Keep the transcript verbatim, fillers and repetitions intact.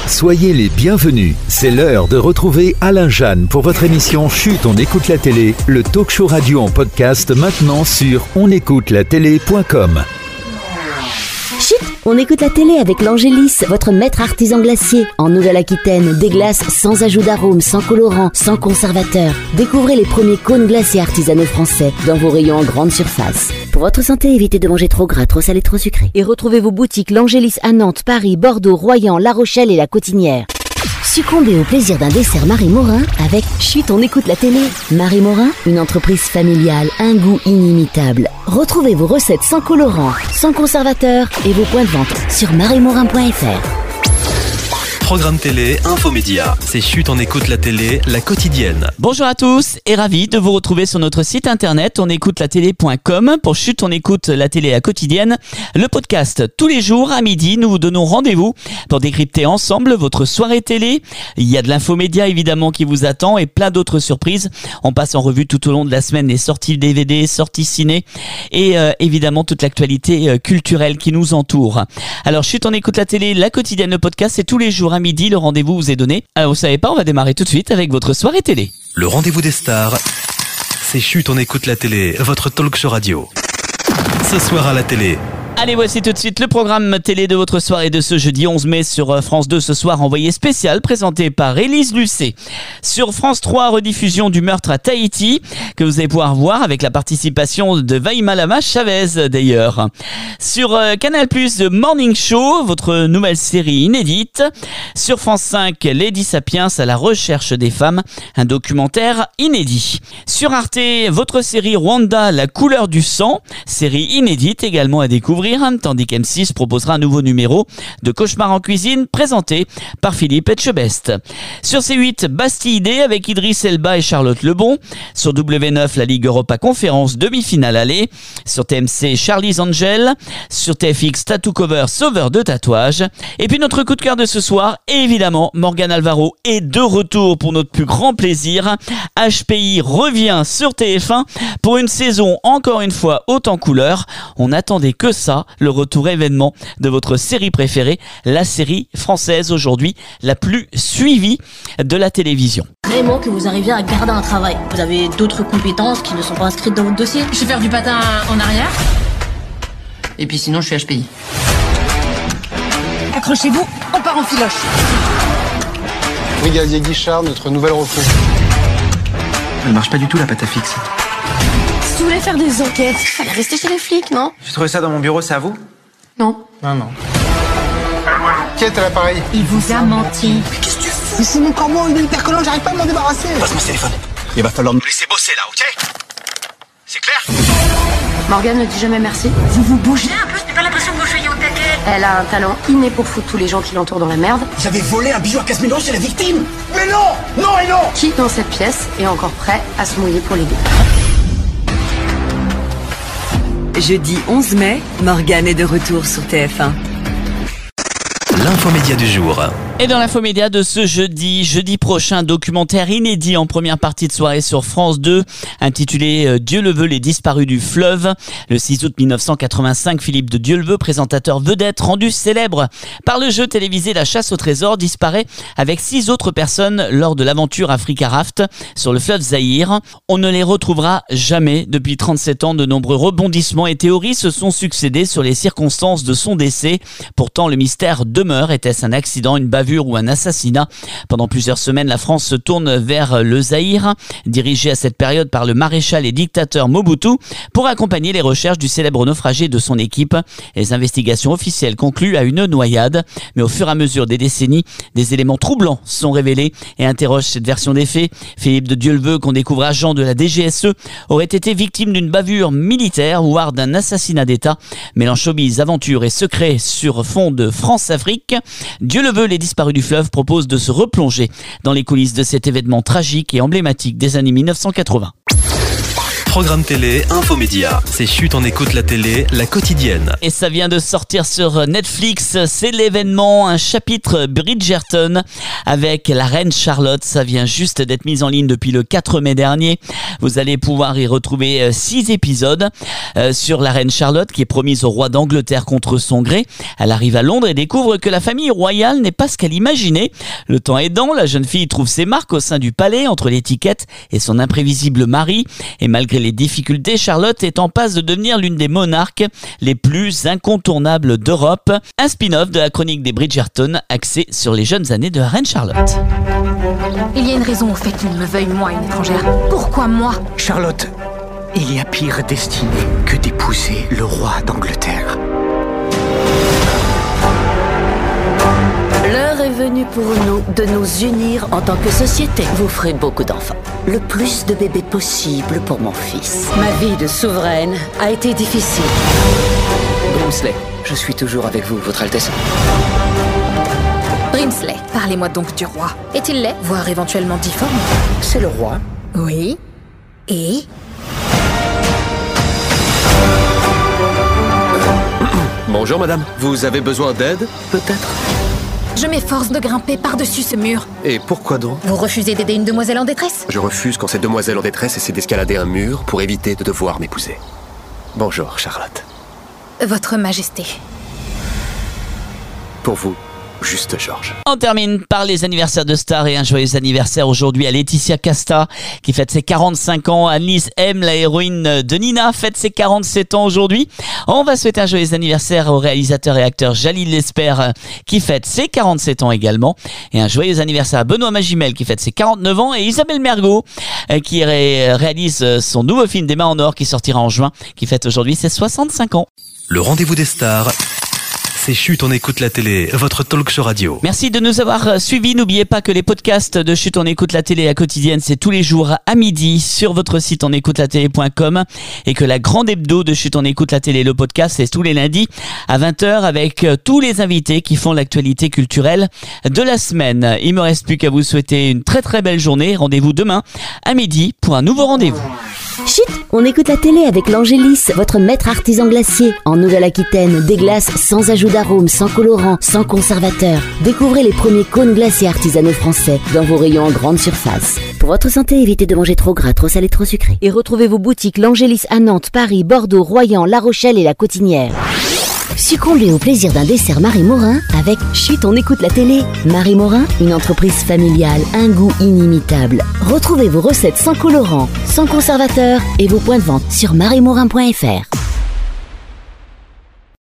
Soyez les bienvenus. C'est l'heure de retrouver Alain Jeanne pour votre émission Chut, on écoute la télé, le talk show radio en podcast maintenant sur on écoute la télé point com. Chut, on écoute la télé avec l'Angélis, votre maître artisan glacier. En Nouvelle-Aquitaine, des glaces sans ajout d'arôme, sans colorant, sans conservateur. Découvrez les premiers cônes glaciers artisanaux français dans vos rayons en grande surface. Pour votre santé, évitez de manger trop gras, trop salé, trop sucré. Et retrouvez vos boutiques l'Angélis à Nantes, Paris, Bordeaux, Royan, La Rochelle et La Cotinière. Succombez au plaisir d'un dessert Marie Morin avec Chut, on écoute la télé. Marie Morin, une entreprise familiale, un goût inimitable. Retrouvez vos recettes sans colorant, sans conservateur et vos points de vente sur marie morin point f r. Programme télé, infomédia. C'est Chut, on écoute la télé, la quotidienne. Bonjour à tous et ravi de vous retrouver sur notre site internet on écoute la télé point com pour Chut, on écoute la télé, la quotidienne. Le podcast tous les jours à midi, nous vous donnons rendez-vous pour décrypter ensemble votre soirée télé. Il y a de l'infomédia évidemment qui vous attend et plein d'autres surprises. On passe en revue tout au long de la semaine les sorties D V D, sorties ciné et euh, évidemment toute l'actualité euh, culturelle qui nous entoure. Alors Chut, on écoute la télé, la quotidienne, le podcast, c'est tous les jours à midi, le rendez-vous vous est donné. Alors vous savez pas, on va démarrer tout de suite avec votre soirée télé. Le rendez-vous des stars, c'est Chut, on écoute la télé, votre talk show radio. Ce soir à la télé. Allez, voici tout de suite le programme télé de votre soirée de ce jeudi onze mai sur France deux. Ce soir, envoyé spécial présenté par Élise Lucet. Sur France trois, rediffusion du meurtre à Tahiti que vous allez pouvoir voir avec la participation de Vaimalama Chavez d'ailleurs. Sur euh, Canal plus, The Morning Show, votre nouvelle série inédite. Sur France cinq, Lady Sapiens à la recherche des femmes, un documentaire inédit. Sur Arte, votre série Rwanda, la couleur du sang, série inédite également à découvrir. Tandis qu'M six proposera un nouveau numéro de Cauchemar en cuisine présenté par Philippe Etchebest. Sur C huit, Bastille avec Idriss Elba et Charlotte Lebon. Sur W neuf, la Ligue Europa Conférence demi-finale aller. Sur T M C, Charlie's Angel. Sur T F X, Tattoo Cover, sauveur de tatouage. Et puis notre coup de cœur de ce soir, évidemment, Morgane Alvaro est de retour pour notre plus grand plaisir. H P I revient sur T F un pour une saison encore une fois haute en couleur. On n'attendait que ça. Le retour événement de votre série préférée, la série française aujourd'hui la plus suivie de la télévision. Vraiment que vous arriviez à garder un travail. Vous avez d'autres compétences qui ne sont pas inscrites dans votre dossier. Je sais faire du patin en arrière. Et puis sinon, je suis H P I. Accrochez-vous, on part en filoche. Brigadier Guichard, notre nouvelle recrue. Elle marche pas du tout la pâte à fixe. Si vous voulez faire des enquêtes, fallait rester chez les flics, non? J'ai trouvé ça dans mon bureau, c'est à vous? Non. Non, non. Qui est à l'appareil? Il vous a menti. Mais qu'est-ce que tu fous? Mais c'est mon corbeau, il est hyper collant, j'arrive pas à m'en débarrasser. Passe-moi ce téléphone. Il va falloir nous laisser bosser là, ok? C'est clair? Morgane ne dit jamais merci. Vous vous bougez un peu, je n'ai pas l'impression que vous soyez au taquet. Elle a un talent inné pour foutre tous les gens qui l'entourent dans la merde. Vous avez volé un bijou à casse mélange chez la victime. Mais non, non et non. Qui dans cette pièce est encore prêt à se mouiller pour l'aider? Jeudi onze mai, Morgane est de retour sur T F un. L'infomédia du jour. Et dans l'infomédia de ce jeudi, jeudi prochain, documentaire inédit en première partie de soirée sur France deux, intitulé Dieu le veut, les disparus du fleuve. Le six août mille neuf cent quatre-vingt-cinq, Philippe de Dieuleveux, présentateur vedette rendu célèbre par le jeu télévisé La Chasse au trésor, disparaît avec six autres personnes lors de l'aventure Africa Raft sur le fleuve Zaïre. On ne les retrouvera jamais. Depuis trente-sept ans, de nombreux rebondissements et théories se sont succédés sur les circonstances de son décès. Pourtant, le mystère demeure. Était-ce un accident, une bavure ou un assassinat? Pendant plusieurs semaines, la France se tourne vers le Zaïre, dirigé à cette période par le maréchal et dictateur Mobutu, pour accompagner les recherches du célèbre naufragé de son équipe. Les investigations officielles concluent à une noyade, mais au fur et à mesure des décennies, des éléments troublants sont révélés et interrogent cette version des faits. Philippe de Dieuleveux, qu'on découvre agent de la D G S E, aurait été victime d'une bavure militaire, voire d'un assassinat d'État. Mélange showbiz, aventure et secret sur fond de France-Afrique. Dieu le veut, les disparus du fleuve propose de se replonger dans les coulisses de cet événement tragique et emblématique des années mille neuf cent quatre-vingts. Programme télé, infomédia. C'est Chut, on écoute la télé, la quotidienne. Et ça vient de sortir sur Netflix, c'est l'événement, un chapitre Bridgerton avec la reine Charlotte. Ça vient juste d'être mis en ligne depuis le quatre mai dernier. Vous allez pouvoir y retrouver six épisodes euh, sur la reine Charlotte qui est promise au roi d'Angleterre contre son gré. Elle arrive à Londres et découvre que la famille royale n'est pas ce qu'elle imaginait. Le temps aidant, la jeune fille trouve ses marques au sein du palais entre l'étiquette et son imprévisible mari. Et malgré les difficultés, Charlotte est en passe de devenir l'une des monarques les plus incontournables d'Europe. Un spin-off de la chronique des Bridgerton axé sur les jeunes années de la reine Charlotte. Il y a une raison au fait qu'il me veuille, moi, une étrangère. Pourquoi moi ? Charlotte, il y a pire destinée que d'épouser le roi d'Angleterre. L'heure est venue pour nous de nous unir en tant que société. Vous ferez beaucoup d'enfants. Le plus de bébés possible pour mon fils. Ma vie de souveraine a été difficile. Brimsley, je suis toujours avec vous, Votre Altesse. Brimsley, parlez-moi donc du roi. Est-il laid, voire éventuellement difforme ? C'est le roi. Oui. Et ? Bonjour madame, vous avez besoin d'aide, peut-être ? Je m'efforce de grimper par-dessus ce mur. Et pourquoi donc ? Vous refusez d'aider une demoiselle en détresse ? Je refuse quand cette demoiselle en détresse essaie d'escalader un mur pour éviter de devoir m'épouser. Bonjour, Charlotte. Votre Majesté. Pour vous, juste Georges. On termine par les anniversaires de stars et un joyeux anniversaire aujourd'hui à Laetitia Casta qui fête ses quarante-cinq ans. Annelise M, la héroïne de Nina, fête ses quarante-sept ans aujourd'hui. On va souhaiter un joyeux anniversaire au réalisateur et acteur Jalil Lesper qui fête ses quarante-sept ans également. Et un joyeux anniversaire à Benoît Magimel qui fête ses quarante-neuf ans et Isabelle Mergo qui ré- réalise son nouveau film Des mains en or qui sortira en juin, qui fête aujourd'hui ses soixante-cinq ans. Le rendez-vous des stars. C'est Chut, on écoute la télé, votre talk show radio. Merci de nous avoir suivis. N'oubliez pas que les podcasts de Chut, on écoute la télé à quotidienne, c'est tous les jours à midi sur votre site on écoute la télé point com et que la grande hebdo de Chut, on écoute la télé, le podcast, c'est tous les lundis à vingt heures avec tous les invités qui font l'actualité culturelle de la semaine. Il me reste plus qu'à vous souhaiter une très très belle journée. Rendez-vous demain à midi pour un nouveau rendez-vous. Chut, on écoute la télé avec l'Angélis, votre maître artisan glacier. En Nouvelle-Aquitaine, des glaces sans ajout d'arôme, sans colorant, sans conservateur. Découvrez les premiers cônes glaciers artisanaux français dans vos rayons en grande surface. Pour votre santé, évitez de manger trop gras, trop salé, trop sucré. Et retrouvez vos boutiques l'Angélis à Nantes, Paris, Bordeaux, Royan, La Rochelle et La Cotinière. Succombez au plaisir d'un dessert Marie Morin avec Chut, on écoute la télé. Marie Morin, une entreprise familiale, un goût inimitable. Retrouvez vos recettes sans colorant, sans conservateur et vos points de vente sur marie morin point f r.